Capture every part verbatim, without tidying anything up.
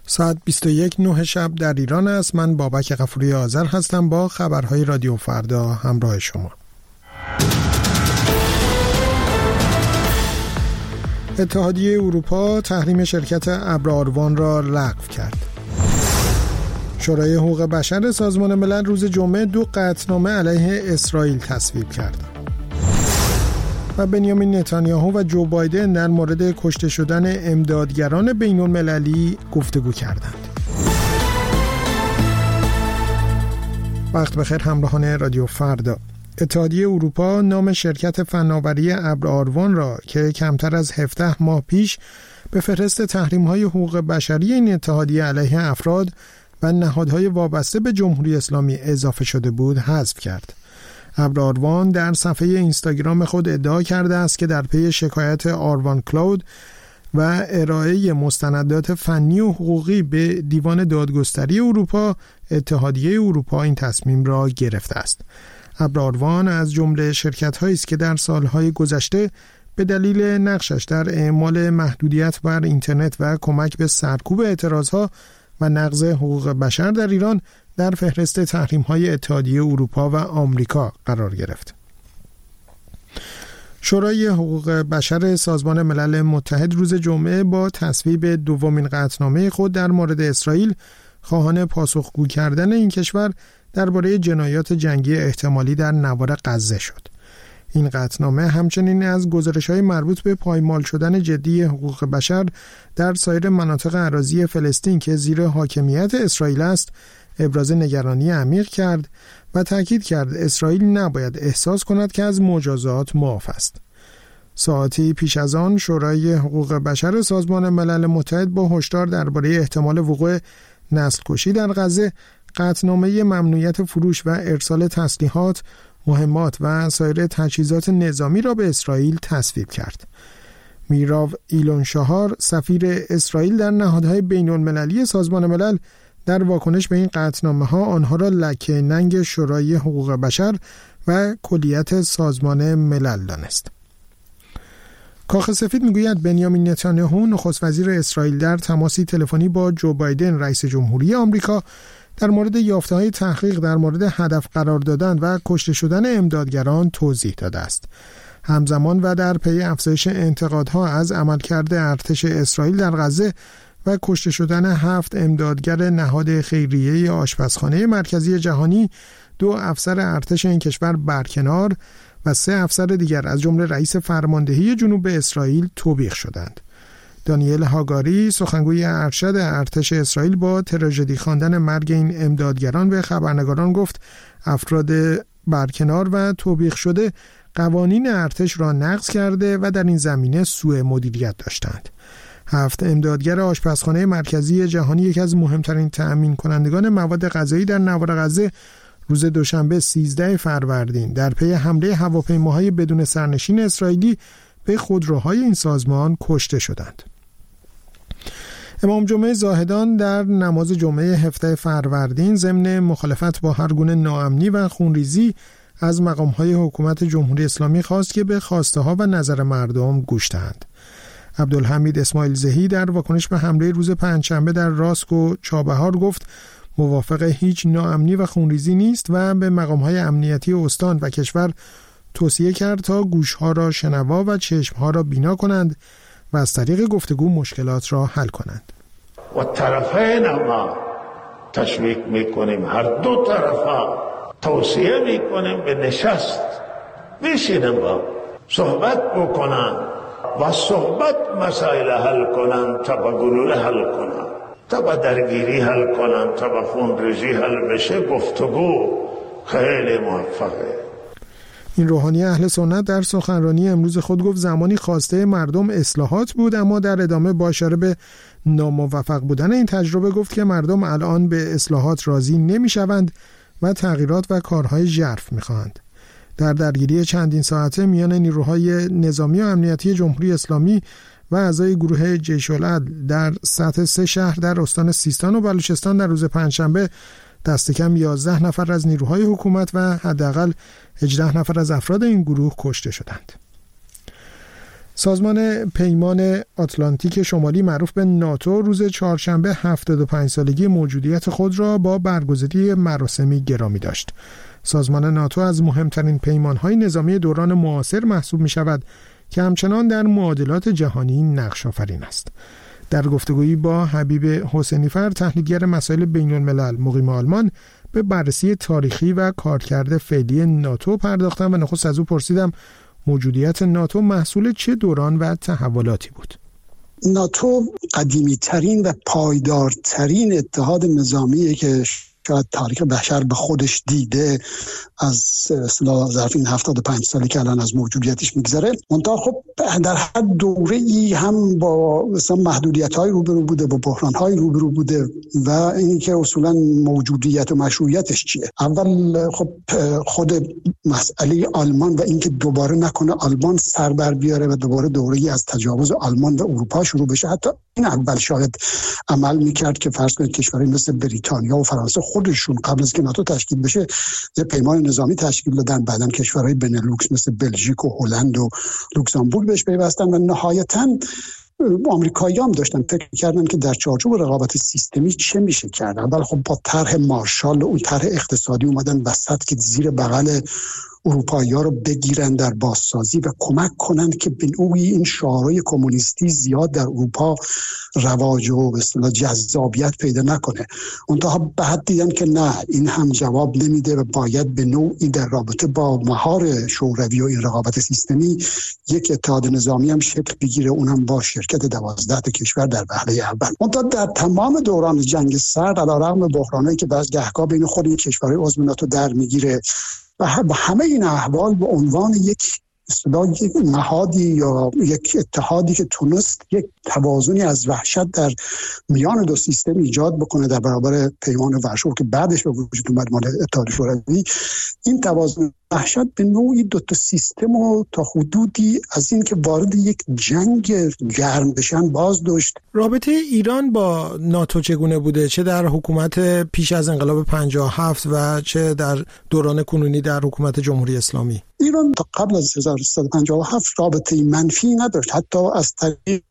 ساعت بیست و یک نه شب در ایران است. من بابک غفوری آذر هستم با خبرهای رادیو فردا همراه شما. اتحادیه اروپا تحریم شرکت ابرآروان را لغو کرد. شورای حقوق بشر سازمان ملل روز جمعه دو قطعنامه علیه اسرائیل تصویب کرد. و بنیامین نتانیاهو و جو بایدن در مورد کشته شدن امدادگران بین‌المللی گفتگو کردند. وقت بخیر همراهان رادیو فردا. اتحادیه اروپا نام شرکت فناوری ابرآروان را که کمتر از هفده ماه پیش به فهرست تحریم‌های حقوق بشری این اتحادیه علیه افراد و نهادهای وابسته به جمهوری اسلامی اضافه شده بود حذف کرد. ابرآروان در صفحه اینستاگرام خود ادعا کرده است که در پی شکایت آروان کلاود و ارائه مستندات فنی و حقوقی به دیوان دادگستری اروپا، اتحادیه اروپا این تصمیم را گرفته است. ابرآروان از جمله شرکت‌هایی است که در سالهای گذشته به دلیل نقشش در اعمال محدودیت بر اینترنت و کمک به سرکوب اعتراضها و نقض حقوق بشر در ایران در فهرست تحریم‌های اتحادیه اروپا و آمریکا قرار گرفت. شورای حقوق بشر سازمان ملل متحد روز جمعه با تصویب دومین قطعنامه خود در مورد اسرائیل خواهان پاسخگو کردن این کشور درباره جنایات جنگی احتمالی در نوار غزه شد. این قطعنامه همچنین از گزارش‌های مربوط به پایمال شدن جدی حقوق بشر در سایر مناطق اراضی فلسطین که زیر حاکمیت اسرائیل است ابراز نگرانی عمیق کرد و تاکید کرد اسرائیل نباید احساس کند که از مجازات معاف است. ساعتی پیش از آن شورای حقوق بشر سازمان ملل متحد با هشدار درباره احتمال وقوع نسل‌کشی در غزه قطعنامه ممنوعیت فروش و ارسال تسلیحات، مهمات و سایر تجهیزات نظامی را به اسرائیل تصویب کرد. میراو ایلون شاهار سفیر اسرائیل در نهادهای بین‌المللی سازمان ملل در واکنش به این قطعنامه ها آنها را لکه ننگ شورای حقوق بشر و کلیت سازمان ملل دانست. کاخ سفید میگوید بنیامین نتانیاهو نخست وزیر اسرائیل در تماسی تلفنی با جو بایدن رئیس جمهوری آمریکا در مورد یافته‌های تحقیق در مورد هدف قرار دادن و کشته شدن امدادگران توضیح داده است. همزمان و در پی افزایش انتقادها از عملکرد ارتش اسرائیل در غزه و کشته شدن هفت امدادگر نهاد خیریه آشپزخانه مرکزی جهانی، دو افسر ارتش این کشور برکنار و سه افسر دیگر از جمله رئیس فرماندهی جنوب اسرائیل توبیخ شدند. دانیل هاگاری سخنگوی ارشد ارتش اسرائیل با تراژدی خواندن مرگ این امدادگران به خبرنگاران گفت افراد برکنار و توبیخ شده قوانین ارتش را نقض کرده و در این زمینه سوء مدیریت داشتند. هفت امدادگر آشپزخانه مرکزی جهانی یکی از مهمترین تأمین کنندگان مواد غذایی در نوار غزه روز دوشنبه سیزده فروردین در پی حمله هواپیماهای بدون سرنشین اسرائیلی به خودروهای این سازمان کشته شدند. امام جمعه زاهدان در نماز جمعه هفده فروردین ضمن مخالفت با هر گونه ناامنی و خونریزی از مقام‌های حکومت جمهوری اسلامی خواست که به خواسته‌ها و نظر مردم گوش دهند. عبدالحمید اسماعیل زهی در واکنش به حمله روز پنجشنبه در راسک و چابهار گفت موافق هیچ ناامنی و خونریزی نیست و به مقام‌های امنیتی استان و کشور توصیه کرد تا گوش‌ها را شنوا و چشم‌ها را بینا کنند و از طریق گفتگو مشکلات را حل کنند. و طرفین ما تشویق می‌کنیم، هر دو طرفا توصیه می‌کنیم به نشست بشینن با صحبت بکنن و صحبت مسائل حل کنن تا با گلوله حل کنن، تا با درگیری حل کنن، تا با خونریزی حل بشه. گفتگو خیلی موفقه. این روحانی اهل سنت در سخنرانی امروز خود گفت زمانی خواسته مردم اصلاحات بود، اما در ادامه با اشاره به ناموفق بودن این تجربه گفت که مردم الان به اصلاحات راضی نمی‌شوند و تغییرات و کارهای ژرف می‌خواهند. در درگیری چندین ساعته میان نیروهای نظامی و امنیتی جمهوری اسلامی و اعضای گروه جیش العدل در سطح سه شهر در استان سیستان و بلوچستان در روز پنجشنبه دست کم یازده نفر از نیروهای حکومت و حداقل هجده نفر از افراد این گروه کشته شدند. سازمان پیمان آتلانتیک شمالی معروف به ناتو روز چهارشنبه هفتاد و پنج سالگی موجودیت خود را با برگزاری مراسمی گرامی داشت. سازمان ناتو از مهمترین پیمانهای نظامی دوران معاصر محسوب می شود که همچنان در معادلات جهانی نقش آفرین است. در گفتگویی با حبیب حسینیفر، تحلیلگر مسائل بین الملل مقیم آلمان، به بررسی تاریخی و کارکرد فعلی ناتو پرداختم و نخست از او پرسیدم موجودیت ناتو محصول چه دوران و تحولاتی بود؟ ناتو قدیمی ترین و پایدارترین اتحاد نظامیه که شاید تاریخ بشر به خودش دیده از اصطلاح ظرف این هفتاد و پنج سالی که الان از موجودیتش میگذره. منتها خب در هر دوره ای هم با مثلا محدودیت های روبرو بوده، با بحران های روبرو بوده و اینکه اصولا موجودیت و مشروعیتش چیه. اول خب خود مسئله آلمان و اینکه دوباره نکنه آلمان سر بر بیاره و دوباره دوره ای از تجاوز آلمان و اروپا شروع بشه. حتی این اول شاید عمل میکرد که فرض کنید کشورهای مثل بریتانیا و فرانسه خودشون قبل از که ناتو تشکیل بشه یه پیمان نظامی تشکیل دادن، بعدن کشورهای بنلوکس مثل بلژیک و هلند و لوکزامبورگ بهش پیوستن و نهایتاً آمریکایی‌ها هم داشتن فکر کردن که در چارچوب رقابت سیستمی چه میشه کرد. اول خب با طرح مارشال، اون طرح اقتصادی اومدن وسط که زیر بغل اروپایی‌ها رو بگیرن در بازسازی و کمک کنن که به نوعی این شعارهای کمونیستی زیاد در اروپا رواج و به اصطلاح جذابیت پیدا نکنه. اونها بعد دیدن که نه، این هم جواب نمیده و باید به نوعی در رابطه با مهار شوروی و این رقابت سیستمی یک اتحاد نظامی هم شکل بگیره، اونم با شرکت دوازده تا کشور در وهله اول. اونها در تمام دوران جنگ سرد علیرغم بحرانایی که بعضی گهگاه بین خود این کشورهای عضو ناتو در میگیره و همه این احوال به عنوان یک اصطلاح یک نهادی یا یک اتحادی که تونست یک توازنی از وحشت در میان دو سیستم ایجاد بکنه در برابر پیمان ورشو که بعدش به وجود اومد مال اتحاد شوروی، این توازن وحشت به نوعی دو تا سیستم و تا حدودی از این که وارد یک جنگ گرم بشن باز داشت. رابطه ایران با ناتو چگونه بوده، چه در حکومت پیش از انقلاب پنجاه و هفت و چه در دوران کنونی در حکومت جمهوری اسلامی؟ ایران تا قبل از هزار و سیصد و پنجاه و هفت رابطه منفی نداشت، حتی از طریق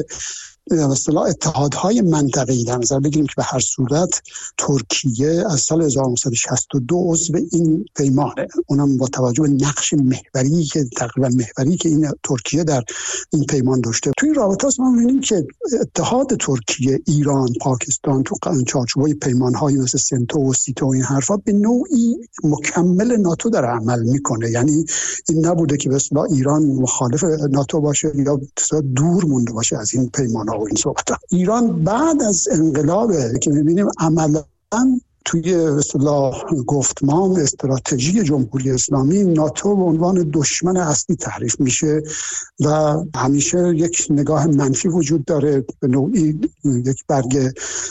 به اصطلاح اتحادهای منطقه‌ای در نظر بگیریم که به هر صورت ترکیه از سال هزار و نهصد و شصت و دو عضو این پیمانه، اونم با توجه به نقش محوری که تقریبا محوری که این ترکیه در این پیمان داشته. توی این رابطه ما می‌بینیم که اتحاد ترکیه، ایران، پاکستان تو چارچوب‌های پیمان‌های مثل سنتو و سیتو و این حرفا به نوعی مکمل ناتو در عمل میکنه. یعنی این نبوده که به اصطلاح ایران مخالف ناتو باشه یا دور مونده باشه از این پیمان و این صحبت. ایران بعد از انقلاب که می‌بینیم عملاً توی اصطلاح گفتمان استراتژی جمهوری اسلامی ناتو به عنوان دشمن اصلی تعریف میشه و همیشه یک نگاه منفی وجود داره، به نوعی یک برگ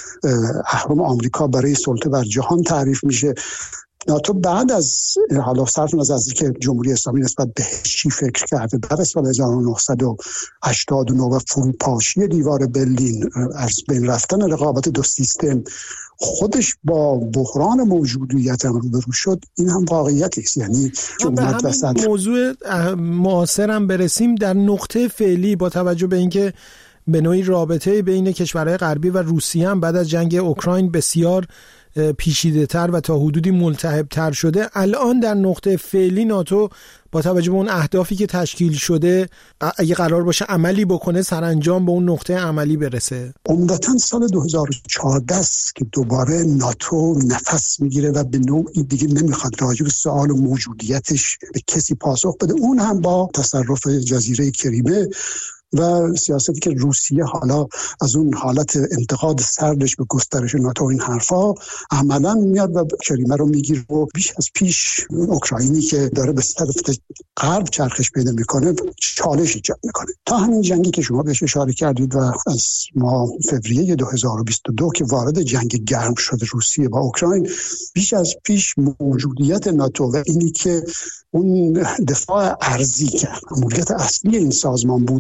اهرم آمریکا برای سلطه بر جهان تعریف میشه. ناتو بعد از حالا صرف نظر از اینکه جمهوری اسلامی نسبت به چی فکر کرده بعد از سال هزار و نهصد و هشتاد و نه و فروپاشی دیوار برلین، از بین رفتن رقابت دو سیستم، خودش با بحران موجودیت هم روبرو شد. این هم واقعیتی است. یعنی به همین موضوع معاصر هم برسیم، در نقطه فعلی با توجه به اینکه به نوعی رابطه بین کشورهای غربی و روسیه هم بعد از جنگ اوکراین بسیار پیچیده تر و تا حدودی ملتهب تر شده، الان در نقطه فعلی ناتو با توجه به اون اهدافی که تشکیل شده اگه قرار باشه عملی بکنه سرانجام به اون نقطه عملی برسه؟ عمدتاً سال دو هزار و چهارده است که دوباره ناتو نفس میگیره و به نوعی دیگه نمیخواد راجع به سوال موجودیتش به کسی پاسخ بده، اون هم با تصرف جزیره کریمه و سیاستی که روسیه حالا از اون حالت انتقاد سردش به گسترش ناتو این حرفا عملاً میاد و کریمه رو میگیره و بیش از پیش اوکراینی که داره به طرف غرب چرخش پیدا میکنه چالش ایجاد میکنه. تا همین جنگی که شما بهش اشاره کردید و از ماه فوریه دو هزار و بیست و دو که وارد جنگ گرم شد روسیه با اوکراین، بیش از پیش موجودیت ناتو و اینی که اون دفاع ارضی که مدیریت اصلی این سازمان بود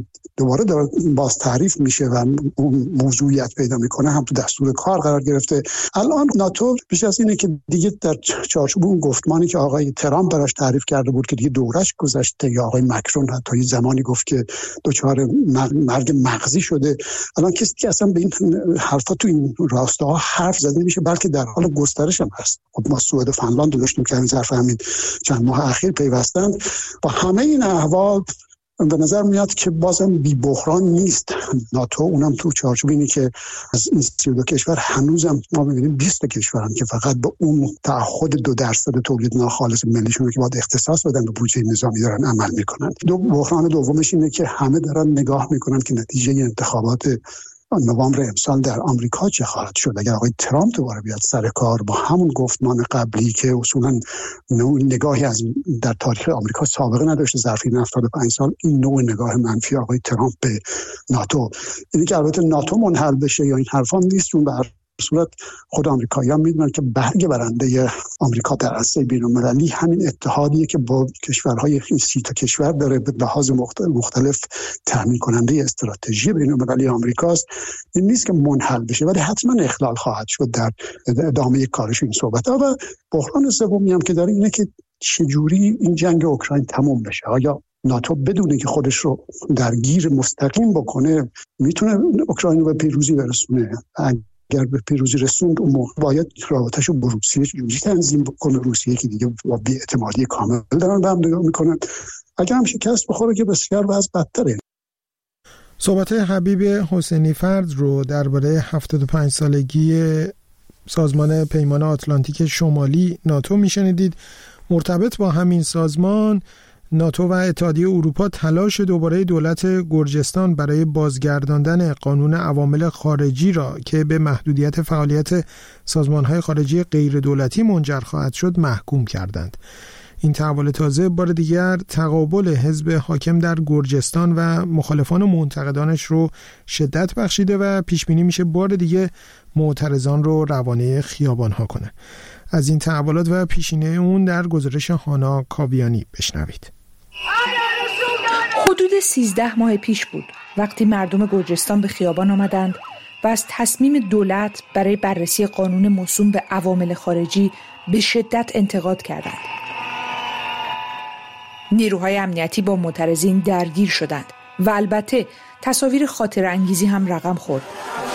دوباره داره باز تعریف میشه و موضوعیت پیدا میکنه، هم تو دستور کار قرار گرفته. الان ناتو بیش از اینه که دیگه در چارچوب اون گفتمانی که آقای ترامپ براش تعریف کرده بود که دیگه دورش گذشته، یا آقای مکرون حتی یه زمانی گفت که دچار مرگ مغزی شده، الان کسی که اصلا به این حرفا تو این راستاها حرف زده نمیشه، بلکه در حال گسترش هم هست. خب ما سوئد و فنلاند داشتیم که همین ظرف همین چند ماه اخیر پیوستند. با همه این احوال به نظر میاد که بازم بی بحران نیست ناتو، اونم تو چارچوب اینی که از این سی و دو کشور هنوزم ما می‌بینیم بیست کشورن که فقط به اون تعهد دو درصد تولید ناخالص ملیشون که باید اختصاص بدن به بودجه نظامی دارن عمل میکنن. دو بحران دومش اینه که همه دارن نگاه میکنن که نتیجه انتخابات نوامبر امسال در آمریکا چه خواهد شد. اگر آقای ترامپ دوباره بیاد سر کار با همون گفتمان قبلی که اصولاً نوع نگاهی از در تاریخ آمریکا سابقه نداشته ظرف این هفتاد و پنج سال، این نوع نگاه منفی آقای ترامپ به ناتو، اینی که البته ناتو منحل بشه یا این حرفا نیست، چون به صورت خود آمریکایی‌ها میدونن که برگ برنده آمریکا در عرصه بین‌المللی همین اتحادیه که با کشورهای این سی تا کشور داره به لحاظ مختلف تامین کننده استراتژی بین‌المللی آمریکاست. این نیست که منحل بشه، ولی حتما اخلال خواهد شد در ادامه کارش این صحبت‌ها. و بحران سومی هم که داره اینه که چجوری این جنگ اوکراین تموم بشه. آیا ناتو بدونه که خودش رو درگیر مستقیم بکنه میتونه اوکراین رو به پیروزی برسونه؟ اگر به پیروزی رسوند اون موقع باید رابطه‌اش رو با روسیه جوری تنظیم بکنه، روسیه که دیگه با بی‌اعتمادی کامل دارن به هم نگاه میکنن. اگر هم شکست بخوره که بسیار وضع بدتره. صحبت حبیب حسینی فرد رو درباره هفتاد و پنج سالگی سازمان پیمان آتلانتیک شمالی ناتو میشنیدید. مرتبط با همین سازمان، ناتو و اتحادیه اروپا تلاش دوباره دولت گرجستان برای بازگرداندن قانون عوامل خارجی را که به محدودیت فعالیت سازمان‌های خارجی غیر دولتی منجر خواهد شد محکوم کردند. این تحول تازه بار دیگر تقابل حزب حاکم در گرجستان و مخالفان و منتقدانش رو شدت بخشیده و پیش بینی میشه بار دیگه معترضان رو روانه خیابان‌ها کنه. از این تحولات و پیشینه اون در گزارش هانا کاویانی بشنوید. حدود سیزده ماه پیش بود وقتی مردم گرجستان به خیابان آمدند و از تصمیم دولت برای بررسی قانون موسوم به عوامل خارجی به شدت انتقاد کردند. نیروهای امنیتی با معترضین درگیر شدند و البته تصاویر خاطره انگیزی هم رقم خورد.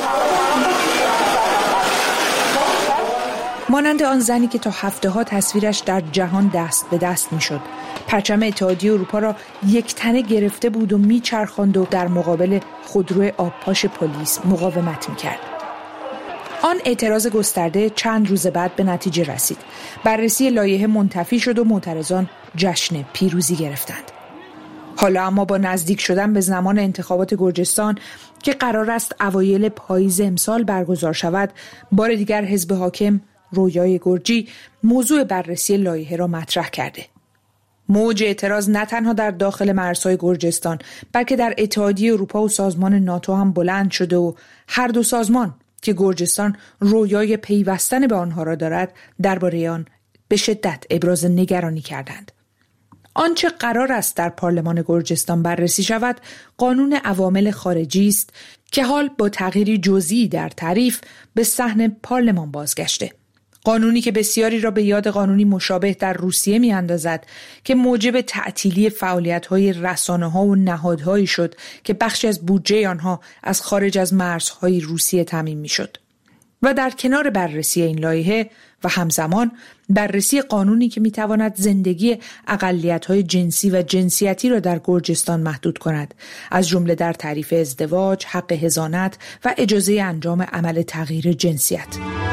مانند آن زنی که تا هفته ها تصویرش در جهان دست به دست می شد. پرچم اتحادیه اروپا را یک تنه گرفته بود و می چرخاند و در مقابل خودرو آبپاش پلیس مقاومت می کرد. آن اعتراض گسترده چند روز بعد به نتیجه رسید. بررسی لایحه منتفی شد و معترضان جشن پیروزی گرفتند. حالا اما با نزدیک شدن به زمان انتخابات گرجستان که قرار است اوایل پاییز امسال برگزار شود، بار دیگر حزب حاکم رویای گرجی موضوع بررسی لایحه را مطرح کرده. موج اعتراض نه تنها در داخل مرزهای گرجستان بلکه در اتحادیه اروپا و سازمان ناتو هم بلند شده و هر دو سازمان که گرجستان رویای پیوستن به آنها را دارد درباره آن به شدت ابراز نگرانی کردند. آنچه قرار است در پارلمان گرجستان بررسی شود قانون عوامل خارجی است که حال با تغییری جزئی در تعریف به صحن پارلمان بازگشته. قانونی که بسیاری را به یاد قانونی مشابه در روسیه می اندازد که موجب تعطیلی فعالیت‌های رسانه‌ها و نهادهایی شد که بخشی از بودجه آنها از خارج از مرزهای روسیه تامین می‌شد. و در کنار بررسی این لایحه و همزمان بررسی قانونی که می‌تواند زندگی اقلیت‌های جنسی و جنسیتی را در گرجستان محدود کند، از جمله در تعریف ازدواج، حق حضانت و اجازه انجام عمل تغییر جنسیت.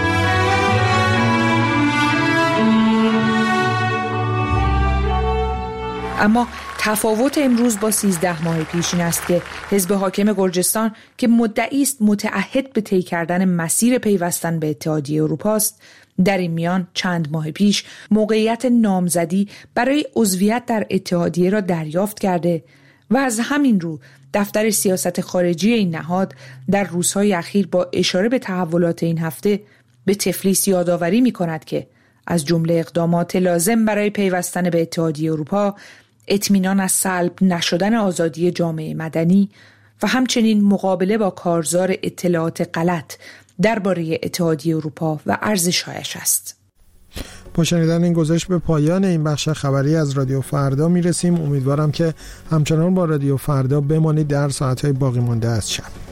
اما تفاوت امروز با سیزده ماه پیش این است که حزب حاکم گرجستان که مدعی است متعهد به طی کردن مسیر پیوستن به اتحادیه اروپا است، در این میان چند ماه پیش موقعیت نامزدی برای عضویت در اتحادیه را دریافت کرده و از همین رو دفتر سیاست خارجی این نهاد در روزهای اخیر با اشاره به تحولات این هفته به تفلیس یادآوری می‌کند که از جمله اقدامات لازم برای پیوستن به اتحادیه اروپا اطمینان از سلب نشدن آزادی جامعه مدنی و همچنین مقابله با کارزار اطلاعات غلط درباره اتحادیه اروپا و ارزش‌هایش است. با شنیدن این گزارش به پایان این بخش خبری از رادیو فردا میرسیم. امیدوارم که همچنان با رادیو فردا بمانید در ساعت‌های باقی مانده از شب.